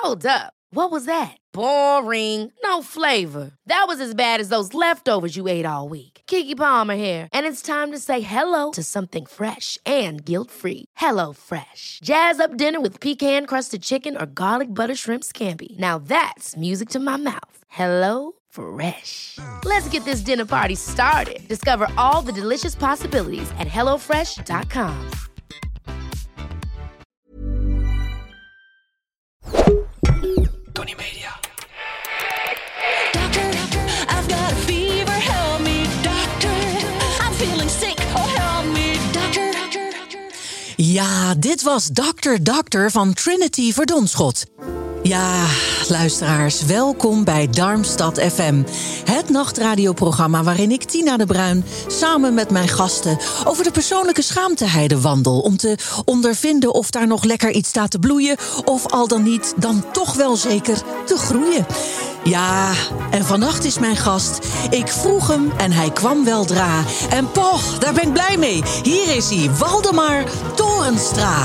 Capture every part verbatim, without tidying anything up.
Hold up. What was that? Boring. No flavor. That was as bad as those leftovers you ate all week. Keke Palmer here, and it's time to say hello to something fresh and guilt-free. Hello Fresh. Jazz up dinner with pecan-crusted chicken or garlic butter shrimp scampi. Now that's music to my mouth. Hello Fresh. Let's get this dinner party started. Discover all the delicious possibilities at hello fresh dot com. Tony Media. Doctor, I've got a fever, help me, doctor. I'm feeling sick, oh help me, doctor. Ja, dit was dokter Dokter van Trinity Verdonschot. Ja, luisteraars, welkom bij Darmstad F M. Het nachtradioprogramma waarin ik, Tina de Bruin, samen met mijn gasten over de persoonlijke schaamteheide wandel. Om te ondervinden of daar nog lekker iets staat te bloeien, of al dan niet, dan toch wel zeker te groeien. Ja, en vannacht is mijn gast. Ik vroeg hem en hij kwam weldra. En poch, daar ben ik blij mee. Hier is hij, Waldemar Torenstra.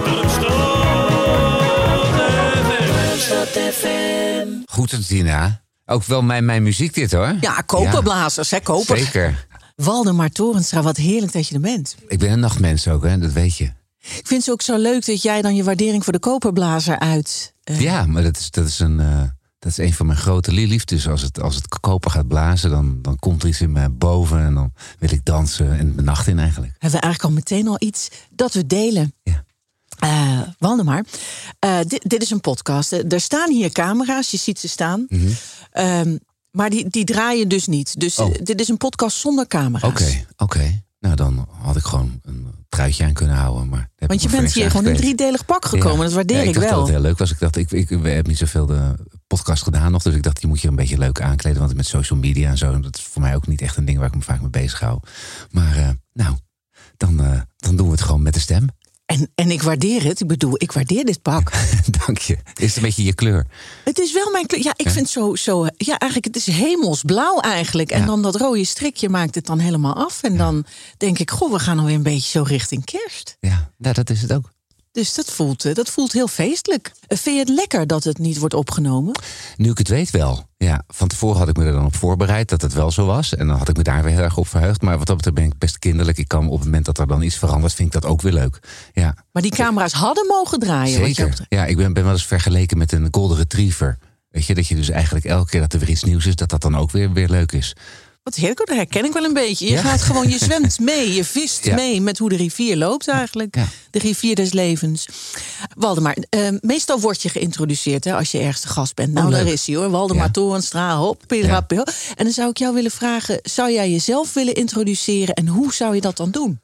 Goed, Tina. Ook wel mijn, mijn muziek dit, hoor. Ja, koperblazers, ja. hè, koper. Zeker. Waldemar Torenstra, wat heerlijk dat je er bent. Ik ben een nachtmens ook, hè, dat weet je. Ik vind het ook zo leuk dat jij dan je waardering voor de koperblazer uit... Uh... Ja, maar dat is, dat is een... Uh... Dat is een van mijn grote liefdes. Als het, als het koper gaat blazen, dan, dan komt er iets in me boven. En dan wil ik dansen en de nacht in eigenlijk. Hebben we eigenlijk al meteen al iets dat we delen. Ja. Uh, Waldemar, uh, dit, dit is een podcast. Er staan hier camera's, je ziet ze staan. Mm-hmm. Um, maar die, die draaien dus niet. Dus oh. dit is een podcast zonder camera's. Oké, okay, oké. Okay. Nou, dan had ik gewoon een truitje aan kunnen houden. Maar Want je bent hier gewoon in een driedelig pak gekomen. Ja. Dat waardeer ja, ik ik wel. Ik dacht dat het heel leuk was. Ik dacht, ik, ik, ik heb niet zoveel de podcast gedaan nog. Dus ik dacht, je moet je een beetje leuk aankleden. Want met social media en zo, dat is voor mij ook niet echt een ding waar ik me vaak mee bezig hou. Maar uh, nou, dan, uh, dan doen we het gewoon met de stem. En, en ik waardeer het. Ik bedoel, ik waardeer dit pak. Dank je. Is het een beetje je kleur? Het is wel mijn kleur. Ja, ik ja? vind zo, zo... Ja, eigenlijk, het is hemelsblauw eigenlijk. En ja. dan dat rode strikje maakt het dan helemaal af. En ja. dan denk ik, goh, we gaan alweer een beetje zo richting kerst. Ja, nou, dat is het ook. Dus dat voelt, dat voelt heel feestelijk. Vind je het lekker dat het niet wordt opgenomen? Nu ik het weet wel. Ja, van tevoren had ik me er dan op voorbereid dat het wel zo was. En dan had ik me daar weer heel erg op verheugd. Maar wat dat betreft ben ik best kinderlijk. Ik kan op het moment dat er dan iets verandert, vind ik dat ook weer leuk. Ja. Maar die camera's hadden mogen draaien? Zeker. Wat je ja, ik ben, ben wel eens vergeleken met een golden retriever. Weet je, dat je dus eigenlijk elke keer dat er weer iets nieuws is, dat dat dan ook weer, weer leuk is. Wat heerlijk, dat herken ik wel een beetje. Je ja? gaat gewoon, je zwemt mee, je vist ja. mee met hoe de rivier loopt eigenlijk. Ja. De rivier des levens. Waldemar, uh, meestal word je geïntroduceerd hè, als je ergens te gast bent. Nou, oh, daar is hij hoor, Waldemar ja. Torenstra, hop, ja. En dan zou ik jou willen vragen, zou jij jezelf willen introduceren en hoe zou je dat dan doen?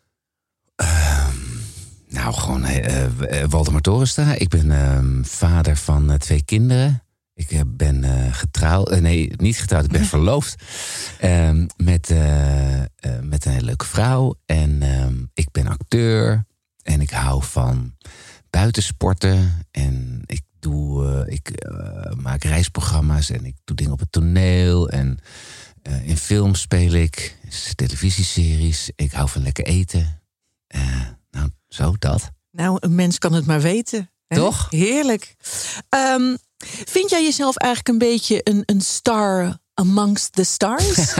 Uh, nou, gewoon uh, uh, Waldemar Torenstra. Ik ben uh, vader van uh, twee kinderen. Ik ben uh, getrouwd, uh, nee, niet getrouwd, ik ben nee. verloofd uh, met, uh, uh, met een hele leuke vrouw. En uh, ik ben acteur en ik hou van buitensporten. En ik, doe, uh, ik uh, maak reisprogramma's en ik doe dingen op het toneel. En uh, in films speel ik, televisieseries. Ik hou van lekker eten. Uh, nou, zo, dat. Nou, een mens kan het maar weten. Hè? Toch? Heerlijk. Um, Vind jij jezelf eigenlijk een beetje een, een star amongst the stars?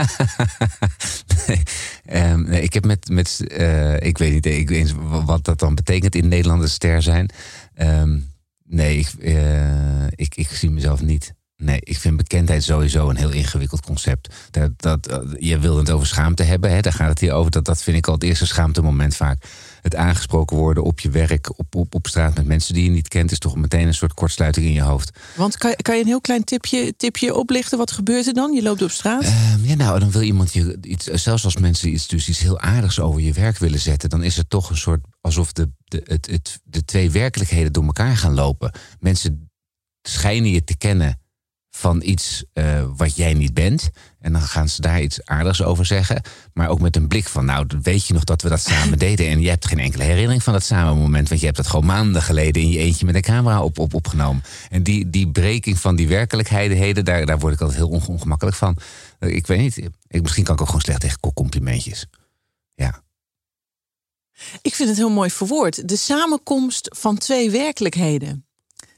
nee, um, nee, ik heb met, met uh, ik weet niet ik weet wat dat dan betekent in Nederland een ster zijn. Um, nee, ik, uh, ik, ik zie mezelf niet. Nee, ik vind bekendheid sowieso een heel ingewikkeld concept. Dat, dat, uh, je wil het over schaamte hebben, hè? Daar gaat het hier over. Dat, dat vind ik al het eerste schaamtemoment vaak. Het aangesproken worden op je werk, op, op, op straat met mensen die je niet kent, is toch meteen een soort kortsluiting in je hoofd. Want kan, kan je een heel klein tipje, tipje oplichten? Wat gebeurt er dan? Je loopt op straat? Uh, ja, nou, dan wil iemand je iets, zelfs als mensen iets, dus iets heel aardigs over je werk willen zetten, dan is het toch een soort alsof de, de, het, het, de twee werkelijkheden door elkaar gaan lopen. Mensen schijnen je te kennen van iets uh, wat jij niet bent. En dan gaan ze daar iets aardigs over zeggen. Maar ook met een blik van, nou, weet je nog dat we dat samen deden? En je hebt geen enkele herinnering van dat samen moment. Want je hebt dat gewoon maanden geleden in je eentje met een camera op, op, opgenomen. En die, die breking van die werkelijkheden, daar, daar word ik altijd heel ongemakkelijk van. Ik weet niet, ik, misschien kan ik ook gewoon slecht tegen complimentjes. Ja. Ik vind het heel mooi verwoord. De samenkomst van twee werkelijkheden.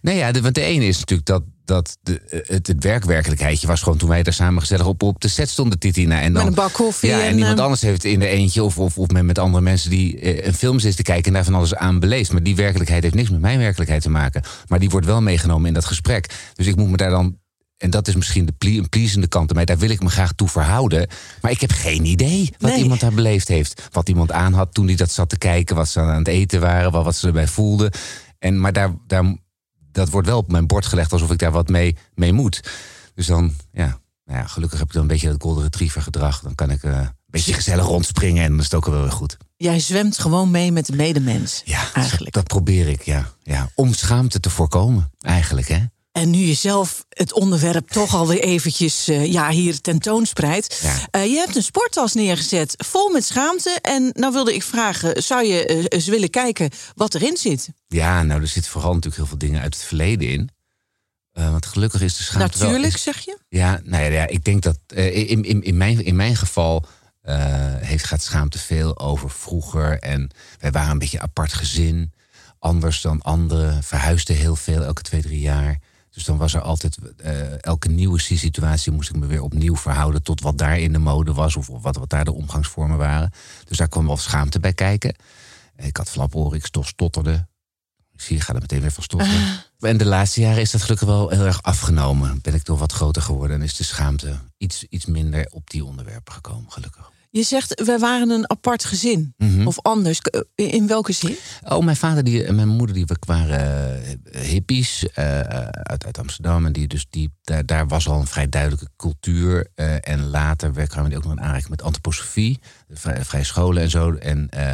Nee, ja, de, want de ene is natuurlijk dat, dat de, het, het werkwerkelijkheidje was gewoon toen wij daar samen gezellig op, op de set stonden, Titina. En dan, met een bak koffie. Ja, en, en iemand uh, anders heeft in de eentje of, of, of met, met andere mensen die uh, een film zitten te kijken en daar van alles aan beleefd. Maar die werkelijkheid heeft niks met mijn werkelijkheid te maken. Maar die wordt wel meegenomen in dat gesprek. Dus ik moet me daar dan... En dat is misschien de ple- een pleasende kant aan mij. Daar wil ik me graag toe verhouden. Maar ik heb geen idee wat Nee. iemand daar beleefd heeft. Wat iemand aan had toen hij dat zat te kijken. Wat ze aan het eten waren. Wat, wat ze erbij voelden. En, maar daar, daar, dat wordt wel op mijn bord gelegd alsof ik daar wat mee, mee moet. Dus dan, ja, nou ja, gelukkig heb ik dan een beetje dat golden retriever gedrag. Dan kan ik uh, een beetje gezellig rondspringen en dan is het ook wel weer goed. Jij zwemt gewoon mee met de medemens. Ja, eigenlijk. Dat, dat probeer ik, ja. ja. Om schaamte te voorkomen, eigenlijk, hè. En nu je zelf het onderwerp toch alweer eventjes uh, ja, hier tentoonspreidt. Ja. Uh, je hebt een sporttas neergezet vol met schaamte. En nou wilde ik vragen, zou je uh, eens willen kijken wat erin zit? Ja, nou, er zitten vooral natuurlijk heel veel dingen uit het verleden in. Uh, want gelukkig is de schaamte wel... Natuurlijk, is, zeg je? Ja, nou ja, ja ik denk dat uh, in, in, in, mijn, in mijn geval uh, heeft, gaat schaamte veel over vroeger. En wij waren een beetje een apart gezin. Anders dan anderen. Verhuisden heel veel, elke twee, drie jaar. Dus dan was er altijd, uh, elke nieuwe situatie moest ik me weer opnieuw verhouden tot wat daar in de mode was of wat, wat daar de omgangsvormen waren. Dus daar kwam wel schaamte bij kijken. Ik had flaporen, ik stotterde. Ik zie, je gaat er meteen weer van stotteren. Uh. En de laatste jaren is dat gelukkig wel heel erg afgenomen. Ben ik toch wat groter geworden en is de schaamte iets, iets minder op die onderwerpen gekomen, gelukkig. Je zegt, we waren een apart gezin. Mm-hmm. Of anders. In welke zin? Oh, mijn vader die, en mijn moeder die waren uh, hippies uh, uit, uit Amsterdam. En die, dus die, daar, daar was al een vrij duidelijke cultuur. Uh, en later kwamen die ook nog in aanraking met antroposofie. Vrij, vrij scholen en zo. En, uh,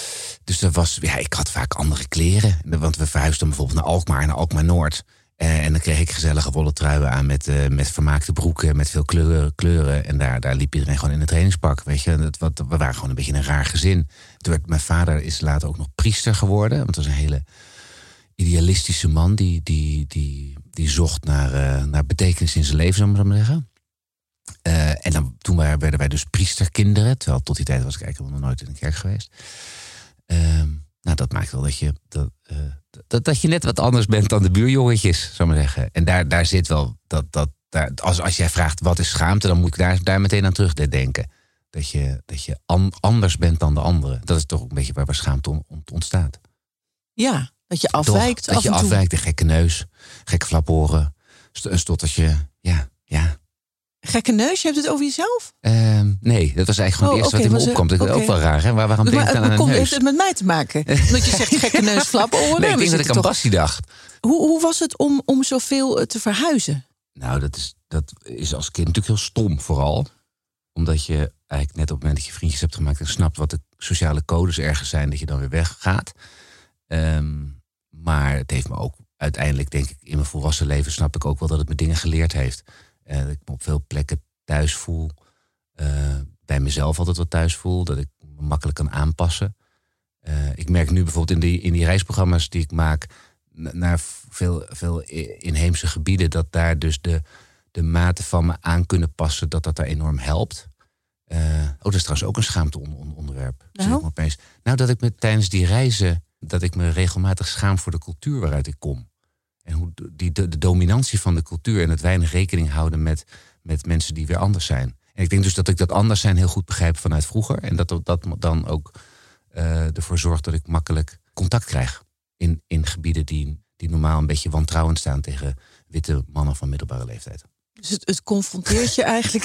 dus er was, ja, ik had vaak andere kleren. Want we verhuisden bijvoorbeeld naar Alkmaar, naar Alkmaar-Noord. Uh, en dan kreeg ik gezellige wollen truien aan met, uh, met vermaakte broeken, met veel kleuren. kleuren. En daar, daar liep iedereen gewoon in een trainingspak. Weet je? Dat, wat, we waren gewoon een beetje een raar gezin. Toen werd, mijn vader is later ook nog priester geworden. Want dat was een hele idealistische man. Die, die, die, die zocht naar, uh, naar betekenis in zijn leven, zou ik maar zeggen. Uh, en dan, toen waren, werden wij dus priesterkinderen. Terwijl tot die tijd was ik eigenlijk nog nooit in een kerk geweest. Uh, nou, dat maakt wel dat je... Dat, uh, Dat, dat je net wat anders bent dan de buurjongetjes, zou ik maar zeggen. En daar, daar zit wel dat. dat daar, als, als jij vraagt wat is schaamte, dan moet ik daar, daar meteen aan terugdenken. Dat je, dat je an, anders bent dan de anderen. Dat is toch een beetje waar, waar schaamte on, on, ontstaat. Ja, dat je afwijkt. Toch, dat je afwijkt, een gekke neus, gekke flaporen, een stottertje. Ja, ja. Gekke neus, je hebt het over jezelf? Uh, nee, dat was eigenlijk gewoon oh, het eerste okay, wat in me opkwam. Dat is okay. ook wel raar, hè? Waar, waarom denk je dan aan een neus? Heeft het met mij te maken? Omdat je zegt gekke neus, flaporen. Nee, ik denk dat ik aan Bassie dacht. Hoe, hoe was het om, om zoveel te verhuizen? Nou, dat is, dat is als kind natuurlijk heel stom vooral. Omdat je eigenlijk net op het moment dat je vriendjes hebt gemaakt en snapt wat de sociale codes ergens zijn, dat je dan weer weggaat. Um, maar het heeft me ook uiteindelijk, denk ik, in mijn volwassen leven snap ik ook wel dat het me dingen geleerd heeft. Uh, dat ik me op veel plekken thuis voel. Uh, bij mezelf altijd wat thuis voel. Dat ik me makkelijk kan aanpassen. Uh, ik merk nu bijvoorbeeld in die, in die reisprogramma's die ik maak naar veel, veel inheemse gebieden, dat daar dus de, de mate van me aan kunnen passen, dat dat daar enorm helpt. Uh, oh, dat is trouwens ook een schaamteonderwerp. Nou? Opeens. Nou, dat ik me tijdens die reizen, dat ik me regelmatig schaam voor de cultuur waaruit ik kom. En hoe die, de, de dominantie van de cultuur en het weinig rekening houden met, met mensen die weer anders zijn. En ik denk dus dat ik dat anders zijn heel goed begrijp vanuit vroeger. En dat dat dan ook uh, ervoor zorgt dat ik makkelijk contact krijg. In, in gebieden die, die normaal een beetje wantrouwend staan tegen witte mannen van middelbare leeftijd. Dus het, het confronteert je eigenlijk.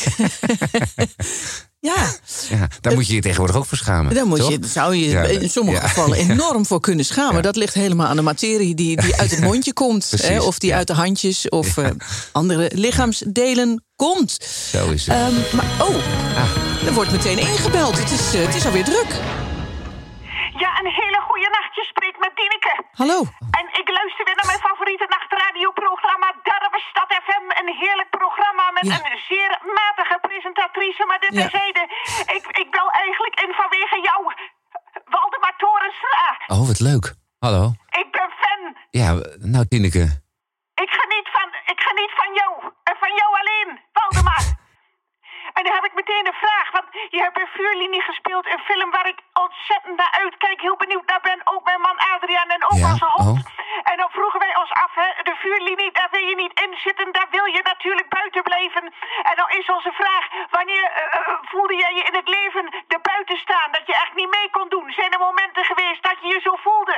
ja. ja. Daar moet je je tegenwoordig ook voor schamen. Daar moet toch? je, zou je ja, in sommige ja. gevallen enorm voor kunnen schamen. Ja. Dat ligt helemaal aan de materie die, die uit het mondje komt. Hè, of die ja. uit de handjes of ja. uh, andere lichaamsdelen komt. Zo is het. Um, maar oh, ah. er wordt meteen ingebeld. Het is, uh, het is alweer druk. Ja, een hele goede nacht. Je spreekt met Tineke. Hallo. En ik luister weer naar mijn favoriete nachtradioprogramma Darmstad F M. Een heerlijk programma met ja. een zeer matige presentatrice. Maar dit terzijde, ja. ik, ik bel eigenlijk in vanwege jou, Waldemar Torenstra. Oh, wat leuk. Hallo. Ik ben fan. Ja, nou Tineke. Ik geniet van, ik geniet van jou. En van jou alleen, Waldemar. En dan heb ik meteen een vraag, want je hebt in Vuurlinie gespeeld, een film waar ik ontzettend naar uitkijk, heel benieuwd naar ben, ook mijn man Adriaan en ook ja? onze hond. Oh. En dan vroegen wij ons af, hè, de vuurlinie, daar wil je niet in zitten. Daar wil je natuurlijk buiten blijven. En dan is onze vraag, wanneer uh, uh, voelde jij je in het leven erbuiten staan? Dat je echt niet mee kon doen? Zijn er momenten geweest dat je je zo voelde?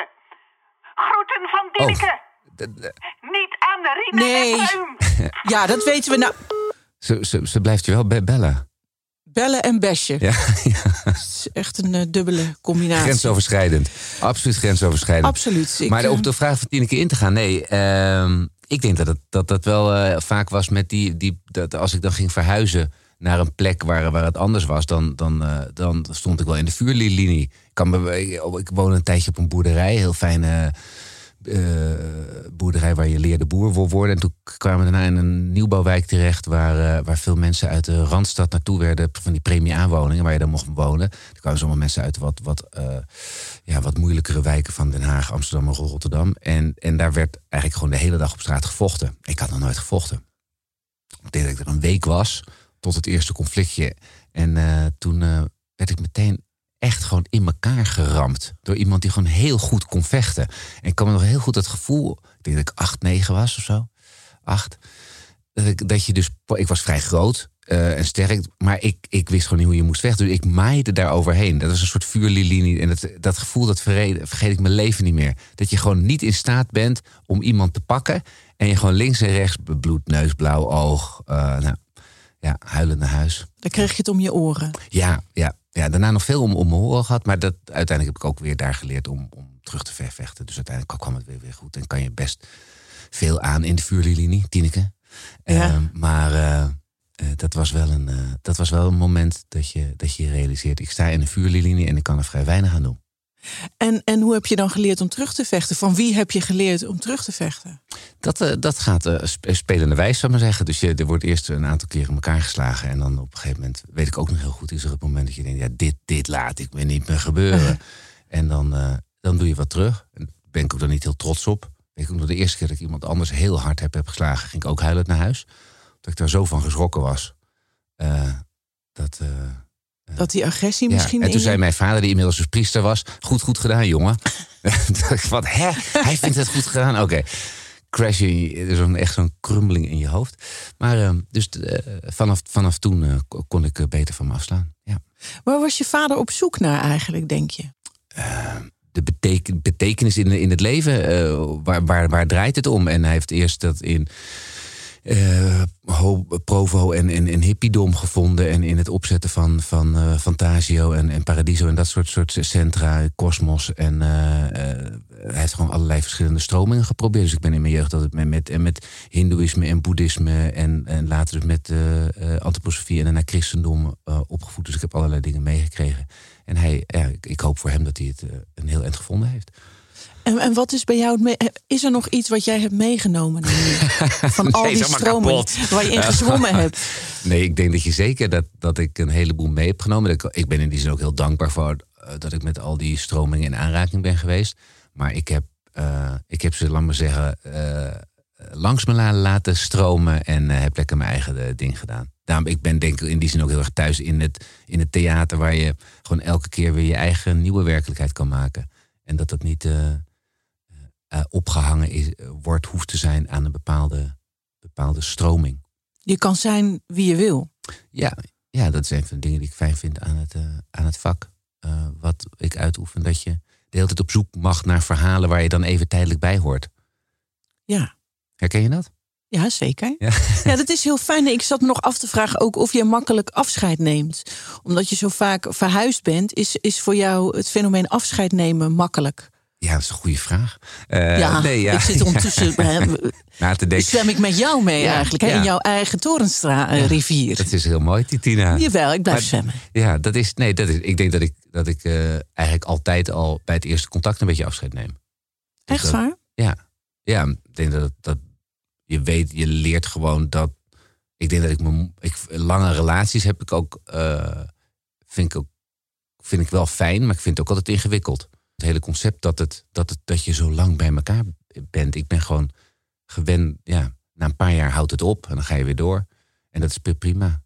Groeten van Dineke. Oh. Niet aan de Rina nee. en Pruim. Ja, dat weten we nou. Ze, ze, ze blijft je wel be- bellen. Bellen en besje. Ja, ja. Het is echt een uh, dubbele combinatie. Grensoverschrijdend. Absoluut grensoverschrijdend. Absoluut. Ik, maar op de vraag van Tineke in te gaan, nee. Uh, ik denk dat het, dat, dat wel uh, vaak was met die, die... dat als ik dan ging verhuizen naar een plek waar, waar het anders was... Dan, dan, uh, dan stond ik wel in de vuurlinie. Ik, kan me, ik, ik woonde een tijdje op een boerderij. Heel fijne uh, boerderij waar je leerde boer wil worden. En toen kwamen we daarna in een nieuwbouwwijk terecht... waar, uh, waar veel mensen uit de Randstad naartoe werden... van die premie-aanwoningen waar je dan mocht wonen. Er kwamen zomaar mensen uit wat, wat, uh, ja, wat moeilijkere wijken van Den Haag, Amsterdam en Rotterdam. En, en daar werd eigenlijk gewoon de hele dag op straat gevochten. Ik had nog nooit gevochten. Ik denk dat ik er een week was... tot het eerste conflictje. En uh, toen uh, werd ik meteen echt gewoon in elkaar geramd. Door iemand die gewoon heel goed kon vechten. En ik kan me nog heel goed het gevoel... ik denk dat ik acht, negen was of zo. Acht. Dat, ik, dat je dus... Ik was vrij groot uh, en sterk. Maar ik, ik wist gewoon niet hoe je moest vechten. Dus ik maaide daar overheen. Dat was een soort vuurlinie. En dat, dat gevoel, dat vergeet, vergeet ik mijn leven niet meer. Dat je gewoon niet in staat bent om iemand te pakken... en je gewoon links en rechts... bloed, neus, blauw oog... Uh, nou, ja, huilend naar huis. Dan kreeg je het om je oren. Ja, ja, ja daarna nog veel om, om mijn oren gehad. Maar dat, uiteindelijk heb ik ook weer daar geleerd om, om terug te vervechten. Dus uiteindelijk kwam het weer, weer goed. En kan je best veel aan in de vuurlinie, Tineke. Ja. Uh, maar uh, uh, dat, was wel een, uh, dat was wel een moment dat je, dat je realiseert... ik sta in een vuurlinie en ik kan er vrij weinig aan doen. En, en hoe heb je dan geleerd om terug te vechten? Van wie heb je geleerd om terug te vechten? Dat, uh, dat gaat uh, spelende wijs, zou ik maar zeggen. Dus je, er wordt eerst een aantal keren in elkaar geslagen. En dan op een gegeven moment, weet ik ook nog heel goed... is er het moment dat je denkt, ja, dit, dit laat ik me niet meer gebeuren. Uh-huh. En dan, uh, dan doe je wat terug. En daar ben ik ook dan niet heel trots op. Weet ik ook nog de eerste keer dat ik iemand anders heel hard heb, heb geslagen... ging ik ook huilend naar huis. Dat ik daar zo van geschrokken was. Uh, dat... Uh, Dat die agressie ja, misschien... En toen in... zei mijn vader, die inmiddels dus priester was... goed, goed gedaan, jongen. Wat, hè? Hij vindt het goed gedaan? Oké. Okay. Crash, er is echt zo'n krummeling in je hoofd. Maar uh, dus uh, vanaf, vanaf toen uh, kon ik uh, beter van me afslaan. Ja. Waar was je vader op zoek naar eigenlijk, denk je? Uh, de beteken, betekenis in, in het leven. Uh, waar, waar, waar draait het om? En hij heeft eerst dat in... Uh, Provo en, en, en hippiedom gevonden. En in het opzetten van, van uh, Fantasio en, en Paradiso en dat soort, soort centra, Cosmos. En uh, uh, hij heeft gewoon allerlei verschillende stromingen geprobeerd. Dus ik ben in mijn jeugd altijd met, met, en met hindoeïsme en boeddhisme. En, en later dus met uh, uh, antroposofie en daarna christendom uh, opgevoed. Dus ik heb allerlei dingen meegekregen. En hij, ja, ik, ik hoop voor hem dat hij het uh, een heel eind gevonden heeft. En, en wat is bij jou... Me- is er nog iets wat jij hebt meegenomen? Van nee, al die stromen waar je in gezwommen hebt? Nee, ik denk dat je zeker dat, dat ik een heleboel mee heb genomen. Ik, ik ben in die zin ook heel dankbaar voor uh, dat ik met al die stromingen in aanraking ben geweest. Maar ik heb, uh, ik heb ze, laat maar zeggen, uh, langs me laten stromen en uh, heb lekker mijn eigen uh, ding gedaan. Daarom, ik ben denk ik in die zin ook heel erg thuis in het, in het theater... waar je gewoon elke keer weer je eigen nieuwe werkelijkheid kan maken. En dat dat niet... Uh, Uh, opgehangen is, uh, wordt, hoeft te zijn aan een bepaalde, bepaalde stroming. Je kan zijn wie je wil. Ja, ja, dat is een van de dingen die ik fijn vind aan het, uh, aan het vak. Uh, wat ik uitoefen, dat je de hele tijd op zoek mag naar verhalen... waar je dan even tijdelijk bij hoort. Ja. Herken je dat? Ja, zeker. Ja. Ja, dat is heel fijn. Ik zat me nog af te vragen ook of je makkelijk afscheid neemt. Omdat je zo vaak verhuisd bent, is, is voor jou het fenomeen afscheid nemen makkelijk? Ja, dat is een goede vraag. Uh, ja, nee, ja, ik zit ondertussen... Na te denken. Zwem ik met jou mee ja, eigenlijk, hè? Ja. In jouw eigen Torenstra-rivier. Ja, dat is heel mooi, Titina. Jawel, ik blijf maar, zwemmen. Ja, dat is... Nee, dat is, ik denk dat ik, dat ik uh, eigenlijk altijd al bij het eerste contact een beetje afscheid neem. Dus Echt dat, waar? Ja. Ja, ik denk dat, dat je weet, je leert gewoon dat... Ik denk dat ik mijn... Ik, lange relaties heb ik ook... Uh, vind ik ook... Vind ik wel fijn, maar ik vind het ook altijd ingewikkeld. Het hele concept dat, het, dat, het, dat je zo lang bij elkaar bent. Ik ben gewoon gewend, ja, na een paar jaar houdt het op en dan ga je weer door. En dat is prima.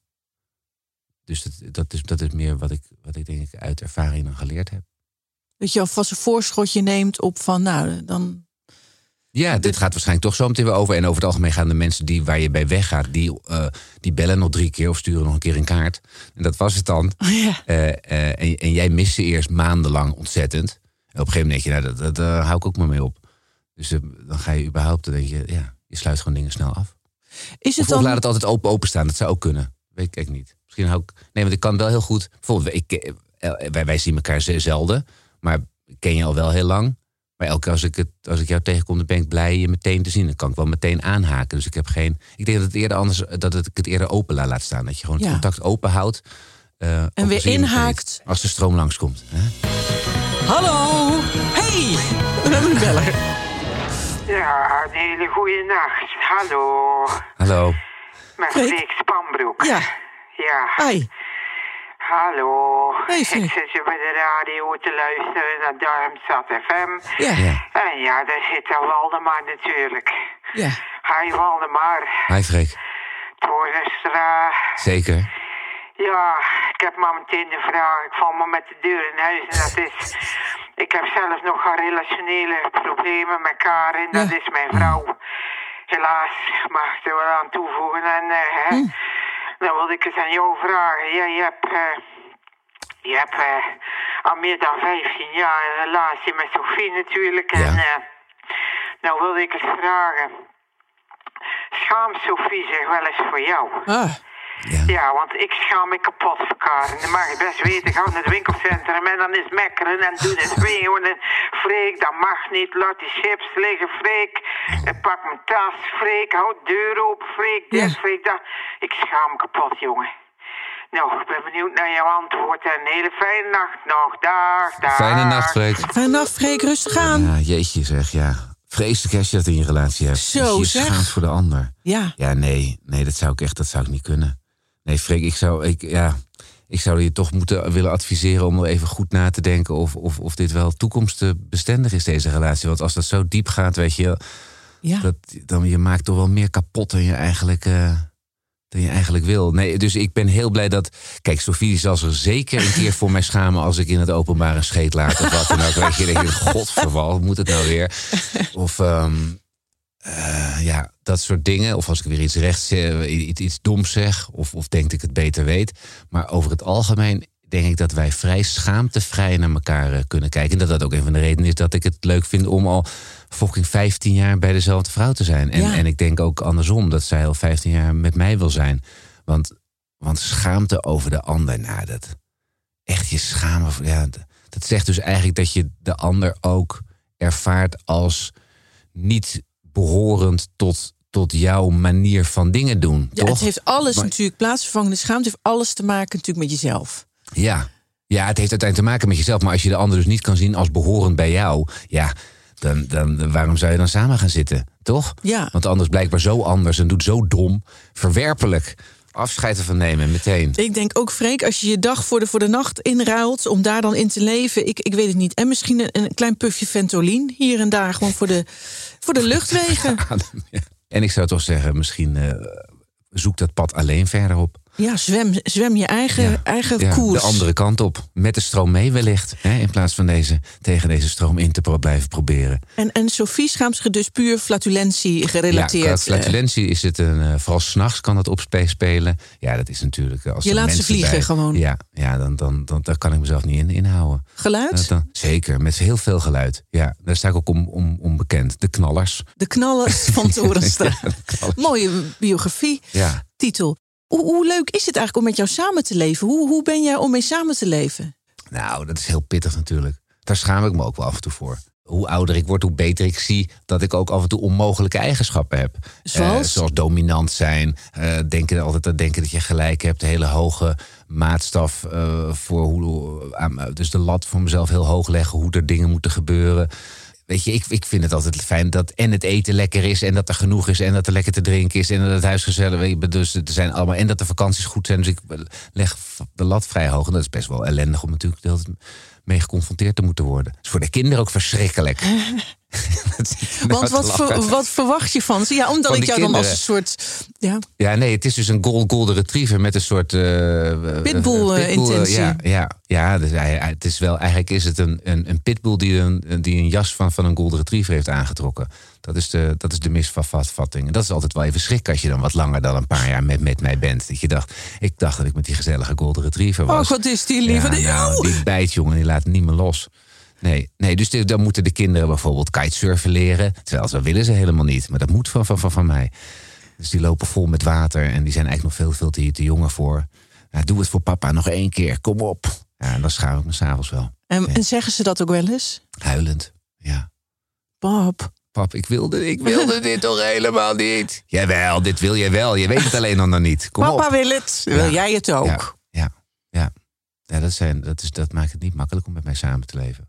Dus dat, dat, is, dat is meer wat ik, wat ik denk ik uit ervaring dan geleerd heb. Dat je alvast een voorschotje neemt op van, nou, dan Ja, dit, dit gaat waarschijnlijk toch zo meteen weer over. En over het algemeen gaan de mensen die, waar je bij weggaat... die, uh, die bellen nog drie keer of sturen nog een keer een kaart. En dat was het dan. Oh, ja. uh, uh, en, en jij mist ze eerst maandenlang ontzettend. En op een gegeven moment denk je, nou, dat, dat, daar hou ik ook maar mee op. Dus uh, dan ga je überhaupt, dan denk je, ja, je sluit gewoon dingen snel af. Is het of, dan... of laat het altijd open openstaan, dat zou ook kunnen. Weet ik niet. Misschien hou ik... Nee, want ik kan wel heel goed... Bijvoorbeeld, ik, wij, wij zien elkaar zelden, maar ik ken je al wel heel lang. Maar elke keer als ik, het, als ik jou tegenkom, dan ben ik blij je meteen te zien. Dan kan ik wel meteen aanhaken. Dus ik heb geen... Ik denk dat het eerder anders, dat het, ik het eerder open laat, laat staan. Dat je gewoon het ja. contact open houdt. Uh, en weer inhaakt. Als de stroom langskomt. Hè? Hallo! Hey! We hebben een beller. Ja, een hele goede nacht. Hallo. Hallo. Met Freek Spanbroek. Ja. Ja. Hoi. Hallo. Hey, ik zit je bij de radio te luisteren naar Darmstad F M. Ja. ja. En ja, daar zit dan Waldemar natuurlijk. Ja. Hi Waldemar. Hi Freek. Toornstra. Zeker. Ja, ik heb maar meteen de vraag. Ik val maar met de deur in huis en dat is... Ik heb zelf nog relationele problemen met Karin. Dat ja. is mijn vrouw. Helaas, mag ik er wel aan toevoegen. En uh, hm. dan wil ik eens aan jou vragen. Ja, je hebt, uh, je hebt uh, al meer dan vijftien jaar een relatie met Sophie natuurlijk. En ja. uh, nou wil ik eens vragen. Schaamt Sophie zich wel eens voor jou? Ah. Ja. ja, want ik schaam me kapot voor Karin. Dat mag je best weten. Ga naar het winkelcentrum en dan is mekkeren en doe de schreeuwen. En Freek, dat mag niet. Laat die chips liggen, Freek. En pak mijn tas, Freek. Houd de deur open, Freek. Dit, ja. Freek, dat. Ik schaam me kapot, jongen. Nou, ik ben benieuwd naar jouw antwoord. En een hele fijne nacht nog. Dag, dag. Fijne nacht, Freek. Fijne nacht, Freek. Rustig aan. Ja, jeetje zeg, ja. Vreselijk als je dat in je relatie hebt. Zo, als je zeg. schaamt voor de ander. Ja. Ja, nee. Nee, dat zou ik echt, dat zou ik niet kunnen. Nee, Freek, ik zou, ik, ja, ik zou je toch moeten willen adviseren om er even goed na te denken of, of, of dit wel toekomstbestendig is, deze relatie. Want als dat zo diep gaat, weet je, ja. dat, dan je maakt toch wel meer kapot dan je eigenlijk, uh, dan je eigenlijk wil. Nee, dus ik ben heel blij dat... Kijk, Sophie zal zich zeker een keer voor mij schamen als ik in het openbaar een scheet laat of wat dan ook. Weet je, denk je, godverwal, moet het nou weer? Of... Um, Uh, ja, dat soort dingen. Of als ik weer iets rechts, uh, iets, iets doms zeg. Of, of denk ik het beter weet. Maar over het algemeen denk ik dat wij vrij schaamtevrij naar elkaar uh, kunnen kijken. En dat dat ook een van de redenen is dat ik het leuk vind om al fucking vijftien jaar bij dezelfde vrouw te zijn. En, ja. en ik denk ook andersom dat zij al vijftien jaar met mij wil zijn. Want, want schaamte over de ander, nou dat... Echt je schamen, ja, dat zegt dus eigenlijk dat je de ander ook ervaart als niet... behorend tot, tot jouw manier van dingen doen, ja, toch? Het heeft alles maar, natuurlijk, plaatsvervangende schaamte heeft alles te maken natuurlijk met jezelf. Ja. ja, het heeft uiteindelijk te maken met jezelf. Maar als je de ander dus niet kan zien als behorend bij jou... ja, dan, dan waarom zou je dan samen gaan zitten, toch? Ja. Want de ander is blijkbaar zo anders en doet zo dom, verwerpelijk... Afscheid ervan nemen, meteen. Ik denk ook, Freek, als je je dag voor de, voor de nacht inruilt... om daar dan in te leven, ik, ik weet het niet. En misschien een, een klein pufje Ventolin hier en daar... gewoon voor de, voor de luchtwegen. Ja. En ik zou toch zeggen, misschien uh, zoek dat pad alleen verder op. Ja, zwem, zwem je eigen, ja. eigen ja, koers. De andere kant op. Met de stroom mee wellicht. Hè, in plaats van deze, tegen deze stroom in te pro- blijven proberen. En, en Sophie schaamt zich dus puur flatulentie gerelateerd. Ja, flatulentie is het een... Uh, vooral 's nachts kan dat opspelen. Ja, dat is natuurlijk... Als je laat ze vliegen bij, gewoon. Ja, ja dan, dan, dan, daar kan ik mezelf niet in inhouden. Geluid? Uh, dan, zeker, met heel veel geluid. Ja, daar sta ik ook om, om, om bekend. De knallers. De knallers van Toornstra. Ja, knallers. Mooie biografie. Ja. Titel. Hoe, hoe leuk is het eigenlijk om met jou samen te leven? Hoe, hoe ben jij om mee samen te leven? Nou, dat is heel pittig natuurlijk. Daar schaam ik me ook wel af en toe voor. Hoe ouder ik word, hoe beter ik zie dat ik ook af en toe onmogelijke eigenschappen heb. Zoals? Uh, zoals dominant zijn. Uh, denken, altijd denken dat je gelijk hebt. Hele hoge maatstaf uh, voor hoe... Uh, dus de lat voor mezelf heel hoog leggen. Hoe er dingen moeten gebeuren. Weet je, ik, ik vind het altijd fijn dat en het eten lekker is... en dat er genoeg is en dat er lekker te drinken is... en dat het huis gezellig is. Dus er zijn allemaal, en dat de vakanties goed zijn. Dus ik leg de lat vrij hoog. En dat is best wel ellendig om natuurlijk de hele tijd mee geconfronteerd te moeten worden. Dat is voor de kinderen ook verschrikkelijk. Want wat, ver, wat verwacht je van ze? Ja, omdat van ik jou kinderen. dan als een soort Ja. Ja, nee, het is dus een gold, golden retriever met een soort... Uh, pitbull-intentie. Uh, ja, ja, ja dus hij, het is wel, eigenlijk is het een, een, een pitbull die een, die een jas van, van een golden retriever heeft aangetrokken. Dat is de, dat is de misvatting. En dat is altijd wel even schrik als je dan wat langer dan een paar jaar met, met mij bent. Dat je dacht, ik dacht dat ik met die gezellige golden retriever was. Oh, wat is die lieve. Ja, nou, die bijt, jongen, die laat niet meer los. Nee, nee, dus de, dan moeten de kinderen bijvoorbeeld kitesurfen leren. Terwijl dat willen ze helemaal niet. Maar dat moet van, van, van, van mij. Dus die lopen vol met water en die zijn eigenlijk nog veel, veel te, te jonger voor. Nou, doe het voor papa nog één keer, kom op. Ja, en dan schaam ik me s'avonds wel. En, ja. en zeggen ze dat ook wel eens? Huilend, ja. Pap. Pap, ik wilde, ik wilde dit toch helemaal niet? Jawel, dit wil jij wel. Je weet het alleen nog niet. Kom papa op. wil het. Ja. Wil jij het ook? Ja, ja, ja. ja dat, zijn, dat, is, dat maakt het niet makkelijk om met mij samen te leven.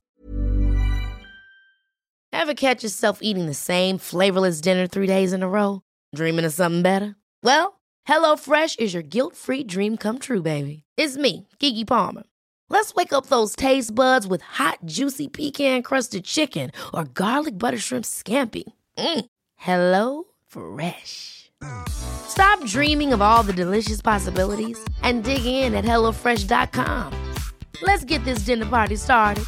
Ever catch yourself eating the same flavorless dinner three days in a row? Dreaming of something better? Well, HelloFresh is your guilt-free dream come true, baby. It's me, Keke Palmer. Let's wake up those taste buds with hot, juicy pecan-crusted chicken or garlic butter shrimp scampi. Mm. Hello Fresh. Stop dreaming of all the delicious possibilities and dig in at hello fresh dot com. Let's get this dinner party started.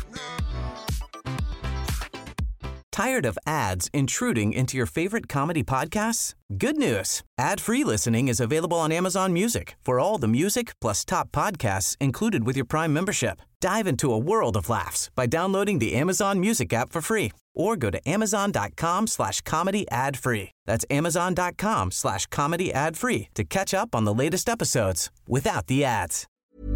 Tired of ads intruding into your favorite comedy podcasts? Good news. Ad-free listening is available on Amazon Music for all the music plus top podcasts included with your Prime membership. Dive into a world of laughs by downloading the Amazon Music app for free or go to amazon.com slash comedy ad-free. That's amazon.com slash comedy ad-free to catch up on the latest episodes without the ads.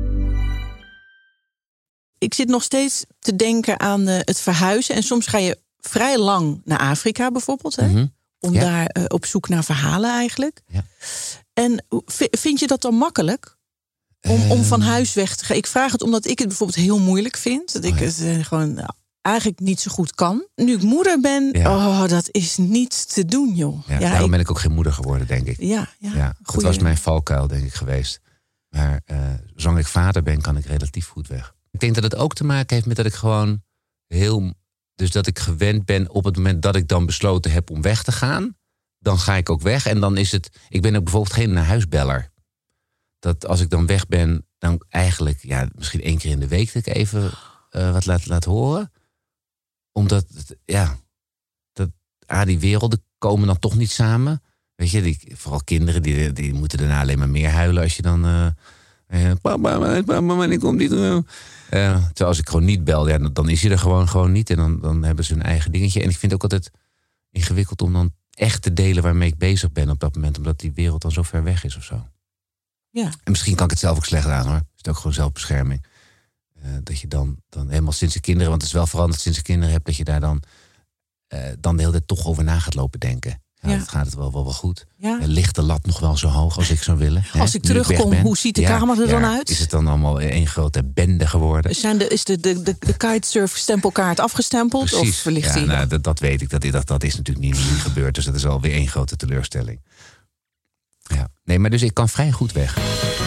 Ik zit nog steeds te denken aan uh, het verhuizen. En soms ga je vrij lang naar Afrika bijvoorbeeld. Hè? Mm-hmm. Om ja. daar uh, op zoek naar verhalen eigenlijk. Ja. En v- vind je dat dan makkelijk? Om, uh, om van huis weg te gaan? Ik vraag het omdat ik het bijvoorbeeld heel moeilijk vind. Dat ik oh ja. het uh, gewoon nou, eigenlijk niet zo goed kan. Nu ik moeder ben, ja. oh, dat is niet te doen, joh. Ja, ja, daarom ik... ben ik ook geen moeder geworden, denk ik. Ja, ja, ja, dat was mijn valkuil, denk ik, geweest. Maar uh, zolang ik vader ben, kan ik relatief goed weg. Ik denk dat het ook te maken heeft met dat ik gewoon heel... Dus dat ik gewend ben op het moment dat ik dan besloten heb om weg te gaan. Dan ga ik ook weg. En dan is het... Ik ben ook bijvoorbeeld geen naar huisbeller. Dat als ik dan weg ben, dan eigenlijk... Ja, misschien één keer in de week dat ik even uh, wat laat, laat horen. Omdat, ja... Dat, ah, die werelden komen dan toch niet samen. Weet je, die, vooral kinderen, die, die moeten daarna alleen maar meer huilen als je dan... Uh, uh, papa, papa, wanneer komt die terug? Uh, terwijl als ik gewoon niet bel, ja, dan is hij er gewoon, gewoon niet. En dan, dan hebben ze hun eigen dingetje. En ik vind het ook altijd ingewikkeld om dan echt te delen waarmee ik bezig ben op dat moment. Omdat die wereld dan zo ver weg is of zo. Ja. En misschien kan ik het zelf ook slecht aan, hoor. Is het ook gewoon zelfbescherming. Uh, dat je dan, dan helemaal sinds de kinderen, want het is wel veranderd sinds de kinderen hebt, dat je daar dan, uh, dan de hele tijd toch over na gaat lopen denken. Ja, ja. Dat gaat het wel, wel, wel goed. Ja. Ligt de lat nog wel zo hoog als ik zou willen? Als hè? ik terugkom, ik hoe ziet de ja, kamer er ja. dan uit? Is het dan allemaal één grote bende geworden? Zijn de, is de, de, de, de kitesurf-stempelkaart afgestempeld? Precies. Of ligt ja, die? Nou, dat, dat weet ik. Dat, dat, dat is natuurlijk niet, niet gebeurd. Dus dat is alweer één grote teleurstelling. Ja. Nee, maar dus ik kan vrij goed weg.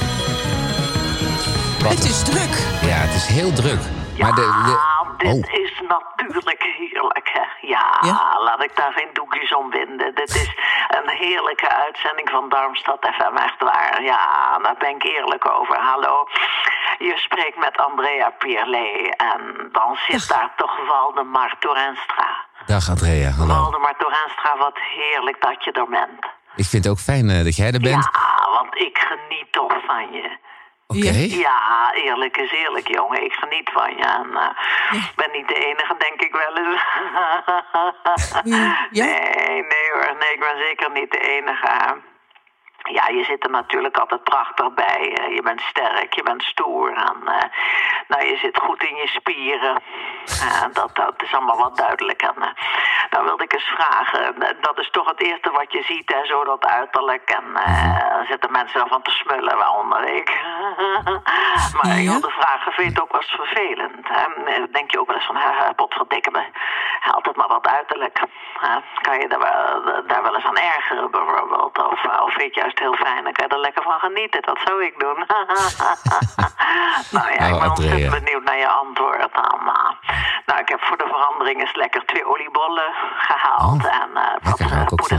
Wat? Het is druk. Ja, het is heel druk. Ja, maar de, de... dit Oh. is natuurlijk heerlijk, hè. Ja, ja, laat ik daar geen doekjes om winden. Dit is een heerlijke uitzending van Darmstad F M, echt waar. Ja, daar ben ik eerlijk over. Hallo, je spreekt met Andrea Pierlet en dan zit ja. daar toch Waldemar Torenstra. Dag Andrea, hallo. Waldemar Torenstra, wat heerlijk dat je er bent. Ik vind het ook fijn uh, dat jij er bent. Ja, want ik geniet toch van je. Oké. Okay. Ja, eerlijk is eerlijk, jongen. Ik geniet van je. En uh, ja. ben niet de enige, denk ik wel eens. ja? Nee, nee hoor. Nee, ik ben zeker niet de enige. Ja, je zit er natuurlijk altijd prachtig bij. Je bent sterk, je bent stoer. En, uh, nou, je zit goed in je spieren. Uh, dat, dat is allemaal wat duidelijk. En uh, dan wilde ik eens vragen. Dat is toch het eerste wat je ziet, hè, zo dat uiterlijk. En uh, er zitten mensen dan van te smullen, waaronder ik. maar ik wilde vragen, vind je het ook wel eens vervelend? Hè? Denk je ook wel eens van, uh, potverdikke me, altijd maar wat uiterlijk. Uh, kan je daar wel, daar wel eens aan ergeren, bijvoorbeeld? Of, of vind je juist heel fijn, dan kan je er lekker van genieten. Dat zou ik doen. nou ja, ik ben ontzettend benieuwd naar je antwoord. Dan, uh, nou, ik heb voor de verandering eens lekker twee oliebollen gehaald. Oh, en uh, wat uh, poedersuiker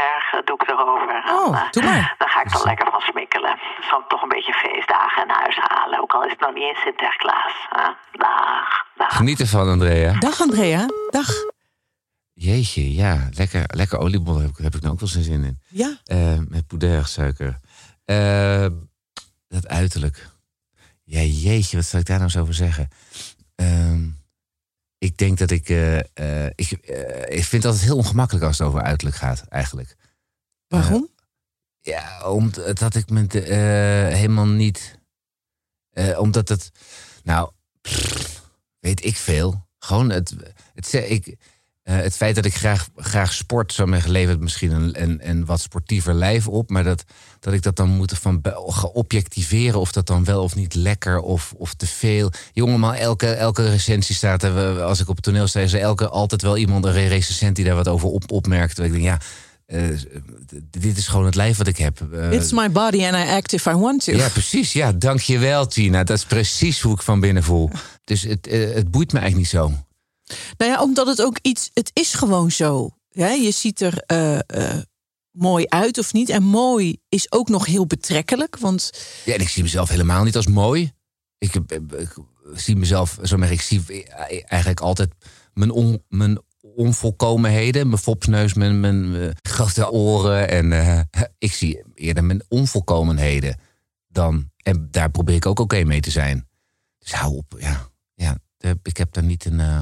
Berg, dat doe ik erover. Oh, en, uh, doe maar. Dan ga ik er lekker van smikkelen. Dan zal ik toch een beetje feestdagen in huis halen. Ook al is het nog niet eens Sinterklaas. Huh? Dag, dag. Geniet ervan, Andrea. Dag Andrea, dag. Jeetje, ja. Lekker, lekker oliebollen heb ik, heb ik nou ook wel zin in. Ja. Uh, met poedersuiker. Uh, dat uiterlijk. Ja, jeetje, wat zal ik daar nou eens over zeggen? Uh, ik denk dat ik... Uh, uh, ik, uh, ik vind het altijd heel ongemakkelijk als het over uiterlijk gaat, eigenlijk. Waarom? Uh, ja, omdat ik me uh, helemaal niet... Uh, omdat het... Nou, pff, weet ik veel. Gewoon het... het, het ik, Uh, het feit dat ik graag, graag sport, zo mijn levert misschien een, een, een wat sportiever lijf op. Maar dat, dat ik dat dan moet van geobjectiveren of dat dan wel of niet lekker of, of te veel. Jongeman, elke, elke recensie staat er, als ik op het toneel sta, is er elke, altijd wel iemand, een recensent die daar wat over op, opmerkt. Ik denk, ja, uh, dit is gewoon het lijf wat ik heb. Uh, It's my body and I act if I want to. Ja, precies. Ja, dankjewel, Tina. Dat is precies hoe ik van binnen voel. Dus het, uh, het boeit me eigenlijk niet zo. Nou ja, omdat het ook iets... Het is gewoon zo. Ja, je ziet er uh, uh, mooi uit of niet. En mooi is ook nog heel betrekkelijk. Want... Ja, en ik zie mezelf helemaal niet als mooi. Ik, ik, ik zie mezelf... Zo maar, ik zie eigenlijk altijd mijn, on, mijn onvolkomenheden. Mijn fopsneus, mijn, mijn, mijn grote oren. En uh, ik zie eerder mijn onvolkomenheden dan... En daar probeer ik ook oké okay mee te zijn. Dus hou op, ja. ja ik heb daar niet een... Uh,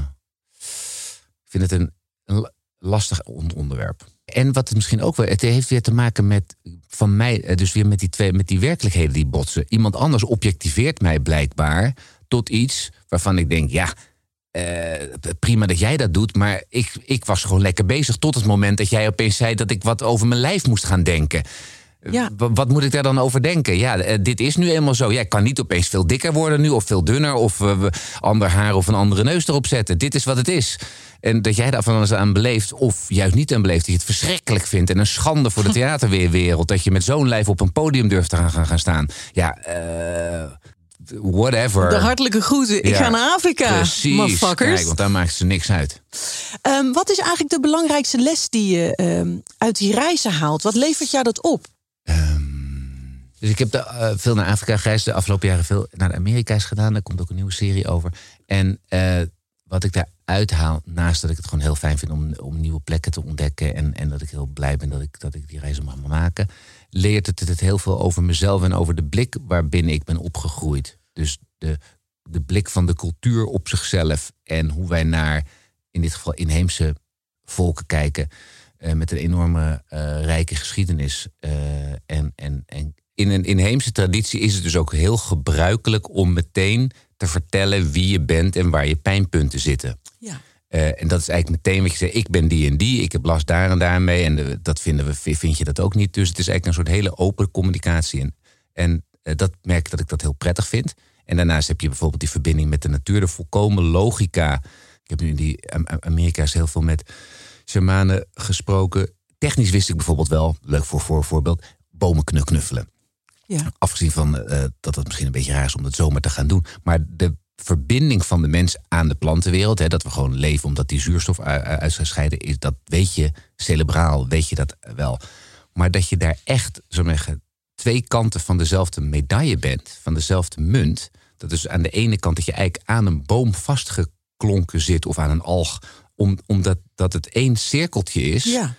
Ik vind het een, een lastig onderwerp. En wat het misschien ook wel... Het heeft weer te maken met... Van mij, dus weer met die twee... Met die werkelijkheden die botsen. Iemand anders objectiveert mij blijkbaar... Tot iets waarvan ik denk... Ja, uh, prima dat jij dat doet... Maar ik, ik was gewoon lekker bezig... Tot het moment dat jij opeens zei... Dat ik wat over mijn lijf moest gaan denken... Ja. Wat moet ik daar dan over denken? Ja, dit is nu eenmaal zo. Ja, ik kan niet opeens veel dikker worden nu... of veel dunner, of uh, ander haar of een andere neus erop zetten. Dit is wat het is. En dat jij daar van alles aan beleeft... of juist niet aan beleeft, dat je het verschrikkelijk vindt... en een schande voor de theaterwereld... dat je met zo'n lijf op een podium durft te gaan, gaan staan. Ja, uh, whatever. De hartelijke groeten. Ik ja, ga naar Afrika, precies. Motherfuckers. Kijk, want daar maakt ze niks uit. Um, wat is eigenlijk de belangrijkste les die je um, uit die reizen haalt? Wat levert jou dat op? Um, dus ik heb de, uh, veel naar Afrika gereisd. De afgelopen jaren veel naar de Amerika's gedaan. Daar komt ook een nieuwe serie over. En uh, wat ik daar uithaal, naast dat ik het gewoon heel fijn vind... om, om nieuwe plekken te ontdekken... En, en dat ik heel blij ben dat ik, dat ik die reizen mag maken... leert het het heel veel over mezelf en over de blik waarbinnen ik ben opgegroeid. Dus de, de blik van de cultuur op zichzelf... en hoe wij naar, in dit geval, inheemse volken kijken... Uh, met een enorme uh, rijke geschiedenis. Uh, en, en, en in een inheemse traditie is het dus ook heel gebruikelijk... om meteen te vertellen wie je bent en waar je pijnpunten zitten. Ja. Uh, en dat is eigenlijk meteen wat je zegt, ik ben die en die... ik heb last daar en daar mee en de, dat vinden we, vind je dat ook niet. Dus het is eigenlijk een soort hele open communicatie. En, en uh, dat merk ik dat ik dat heel prettig vind. En daarnaast heb je bijvoorbeeld die verbinding met de natuur... de volkomen logica. Ik heb nu in die Amerika's heel veel met... shamanen gesproken. Technisch wist ik bijvoorbeeld wel, leuk voor, voor voorbeeld, bomen knuffelen. Ja. Afgezien van uh, dat het misschien een beetje raar is om dat zomaar te gaan doen. Maar de verbinding van de mens aan de plantenwereld, hè, dat we gewoon leven omdat die zuurstof uit zijn scheiden is, dat weet je cerebraal, weet je dat wel. Maar dat je daar echt, zo zeggen, twee kanten van dezelfde medaille bent, van dezelfde munt. Dat is aan de ene kant dat je eigenlijk aan een boom vastgeklonken zit of aan een alg, Om, omdat dat het één cirkeltje is. Ja.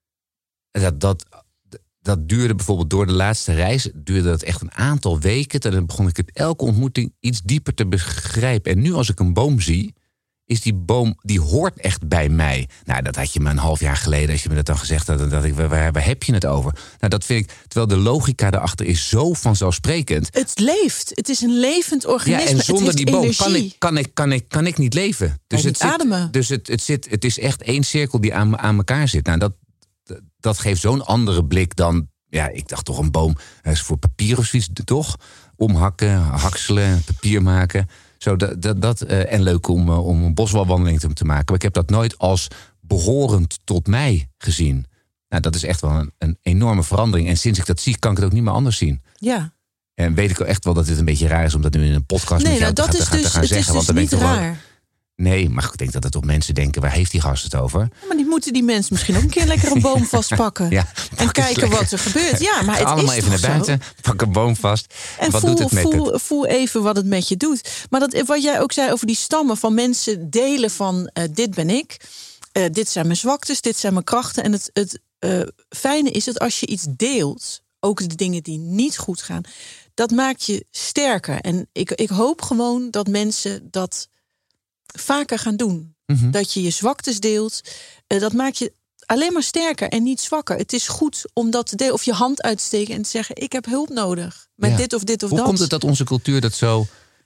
Dat, dat, dat duurde bijvoorbeeld door de laatste reis... duurde dat echt een aantal weken. En dan begon ik het elke ontmoeting iets dieper te begrijpen. En nu als ik een boom zie... is die boom, die hoort echt bij mij. Nou, dat had je me een half jaar geleden... als je me dat dan gezegd had, dan dacht ik, waar, waar heb je het over? Nou, dat vind ik, terwijl de logica daarachter is zo vanzelfsprekend. Het leeft. Het is een levend organisme. Ja, en zonder die boom kan ik, kan, ik, kan, ik, kan ik niet leven. Dus het zit, ademen. Dus het, het, zit, het is echt één cirkel die aan, aan elkaar zit. Nou, dat, dat geeft zo'n andere blik dan... Ja, ik dacht toch een boom is voor papier of zoiets, toch? Omhakken, hakselen, papier maken... Zo, dat, dat, dat, uh, en leuk om, uh, om een boswandeling te, te maken. Maar ik heb dat nooit als behorend tot mij gezien. Nou, dat is echt wel een, een enorme verandering. En sinds ik dat zie, kan ik het ook niet meer anders zien. Ja. En weet ik echt wel dat dit een beetje raar is... om dat nu in een podcast nee, met jou nou, te, gaan, dat te, gaan, is te gaan dus, zeggen. Het is want dus dan niet ben ik raar. Wel, Nee, maar ik denk dat het op mensen denken, waar heeft die gast het over? Ja, maar die moeten die mensen misschien ook een keer lekker een boom vastpakken. Ja, en kijken lekker. wat er gebeurt. Ja, maar het allemaal is even naar buiten, zo? pak een boom vast. En wat voel, doet het met voel, het? voel even wat het met je doet. Maar dat, wat jij ook zei over die stammen van mensen delen van uh, dit ben ik. Uh, dit zijn mijn zwaktes, dit zijn mijn krachten. En het, het uh, fijne is dat als je iets deelt, ook de dingen die niet goed gaan, dat maakt je sterker. En ik, ik hoop gewoon dat mensen dat vaker gaan doen. Mm-hmm. Dat je je zwaktes deelt. Uh, dat maakt je alleen maar sterker en niet zwakker. Het is goed om dat te delen. Of je hand uitsteken en te zeggen, ik heb hulp nodig. Met ja. dit of dit of Hoe dat. Hoe komt het dat onze cultuur dat zo,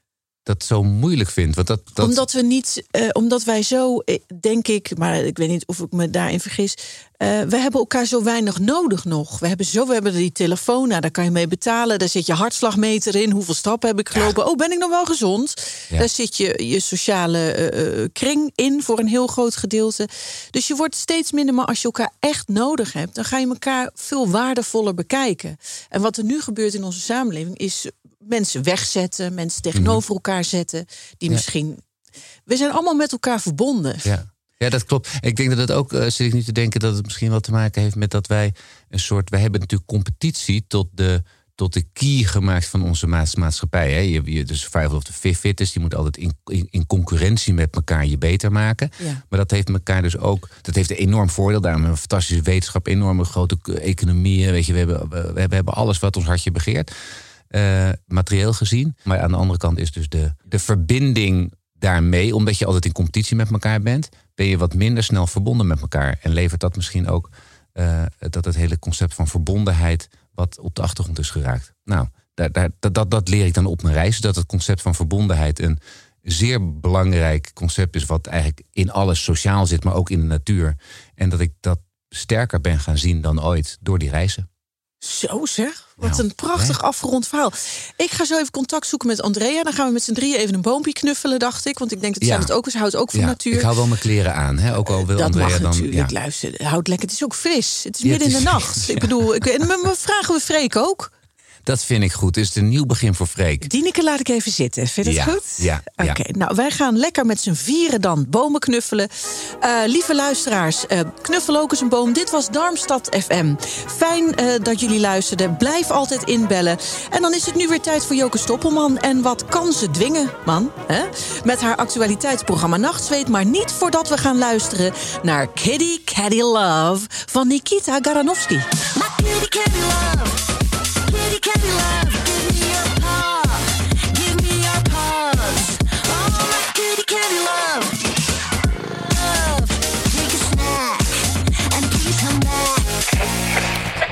dat zo moeilijk vindt? Want dat, dat... Omdat we niet, uh, omdat wij zo, denk ik, maar ik weet niet of ik me daarin vergis. Uh, we hebben elkaar zo weinig nodig nog. We hebben zo, we hebben die telefoon, nou, daar kan je mee betalen. Daar zit je hartslagmeter in. Hoeveel stappen heb ik gelopen? Ja. Oh, ben ik nog wel gezond? Ja. Daar zit je je sociale uh, kring in voor een heel groot gedeelte. Dus je wordt steeds minder, maar als je elkaar echt nodig hebt, dan ga je elkaar veel waardevoller bekijken. En wat er nu gebeurt in onze samenleving is mensen wegzetten, mensen tegenover mm-hmm. elkaar zetten, die ja. misschien. We zijn allemaal met elkaar verbonden. Ja. Ja, dat klopt. Ik denk dat het ook, uh, zit ik nu te denken, dat het misschien wat te maken heeft met dat wij een soort, wij hebben natuurlijk competitie tot de, tot de key gemaakt van onze maatschappij. Hè. Je, je, de survival of the fittest, je moet altijd in, in, in concurrentie met elkaar je beter maken. Ja. Maar dat heeft elkaar dus ook, dat heeft een enorm voordeel. Daarom hebben we een fantastische wetenschap, enorme grote economieën. Weet je, we hebben, we, we hebben alles wat ons hartje begeert. Uh, materieel gezien. Maar aan de andere kant is dus de, de verbinding daarmee, omdat je altijd in competitie met elkaar bent, ben je wat minder snel verbonden met elkaar. En levert dat misschien ook uh, dat het hele concept van verbondenheid wat op de achtergrond is geraakt. Nou, daar, daar, dat, dat, dat leer ik dan op mijn reis. Dat het concept van verbondenheid een zeer belangrijk concept is, wat eigenlijk in alles sociaal zit, maar ook in de natuur. En dat ik dat sterker ben gaan zien dan ooit door die reizen. Zo zeg, wat nou, een prachtig hè? afgerond verhaal. Ik ga zo even contact zoeken met Andrea. Dan gaan we met z'n drieën even een boompje knuffelen, dacht ik. Want ik denk dat zij ja. het ook is. Houdt ook van ja, natuur. Ik hou wel mijn kleren aan. Hè? Ook al wil dat Andrea mag dan, natuurlijk. Ja. Luister, houd lekker. Het is ook fris. Het is ja, midden het is in de nacht. fris, ik ja. bedoel, ik, en maar vragen we Freek ook? Dat vind ik goed. Is het een nieuw begin voor Freek? Dieneke laat ik even zitten. Vind je het ja, goed? Ja. Oké, okay, ja. nou wij gaan lekker met z'n vieren dan bomen knuffelen. Uh, lieve luisteraars, uh, knuffel ook eens een boom. Dit was Darmstad F M. Fijn uh, dat jullie luisterden. Blijf altijd inbellen. En dan is het nu weer tijd voor Joke Stoppelman. En wat kan ze dwingen, man? Hè? Met haar actualiteitsprogramma Nachtzweet. Maar niet voordat we gaan luisteren naar Kitty Catty Love van Nikita Garanovsky. My kitty catty love. Kitty catty love, give me your paw, give me your paws. Oh, my kitty catty love. Love, take a snack, and please come back.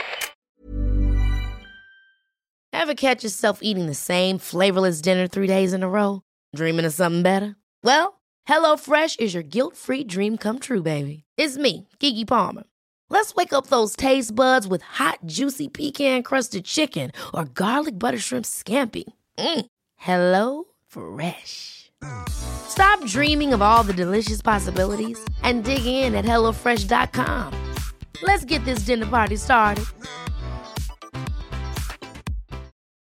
Ever catch yourself eating the same flavorless dinner three days in a row? Dreaming of something better? Well, HelloFresh is your guilt-free dream come true, baby. It's me, Keke Palmer. Let's wake up those taste buds with hot, juicy pecan-crusted chicken or garlic butter shrimp scampi. Mm. Hello Fresh. Stop dreaming of all the delicious possibilities and dig in at hello fresh dot com. Let's get this dinner party started.